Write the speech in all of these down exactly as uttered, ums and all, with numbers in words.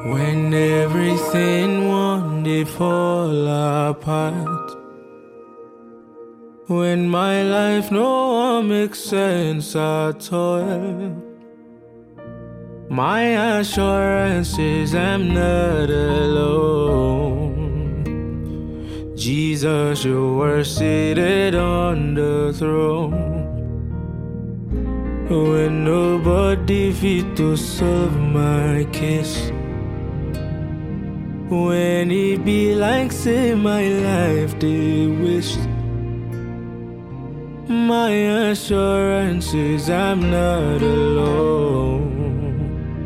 When everything wanted fall apart, when my life no one makes sense at all, my assurance is I'm not alone. Jesus, you were seated on the throne. When nobody fit to solve my case, when it be like say my life they waste, my assurance is I'm not alone.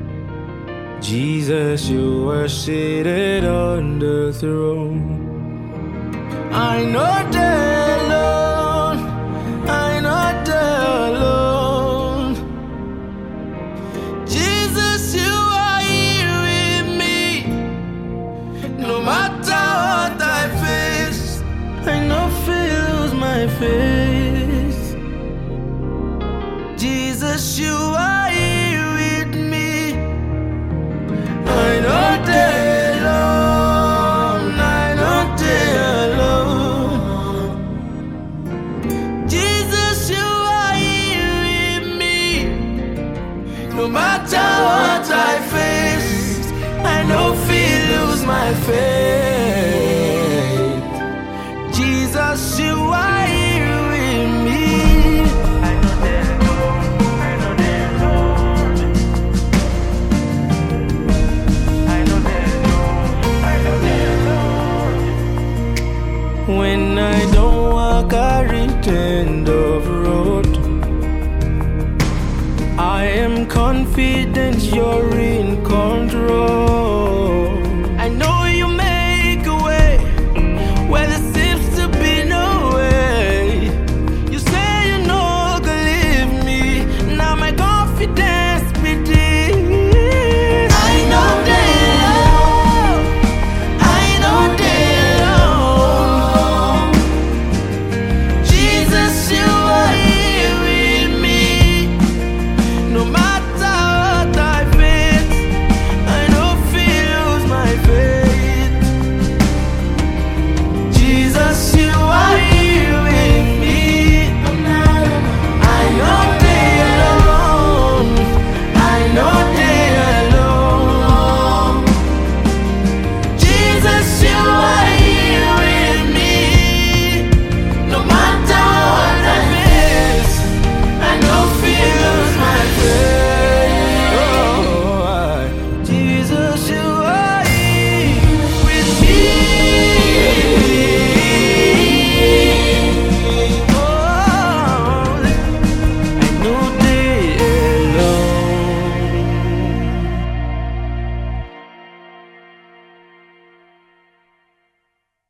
Jesus, you are seated on the throne. I know they're alone, I know they're alone. Jesus, you are here with me. No matter what I face, I know feel lose my faith. Jesus, you are here with me. I know they're alone, I know they're alone. Jesus, you are here with me. No matter what I face, I know feel lose my faith. Jesus, you are here with me. I know they're alone, I know they're alone. I know they're alone, I know they're alone. When I don't walk a end of road, I am confident you're in control.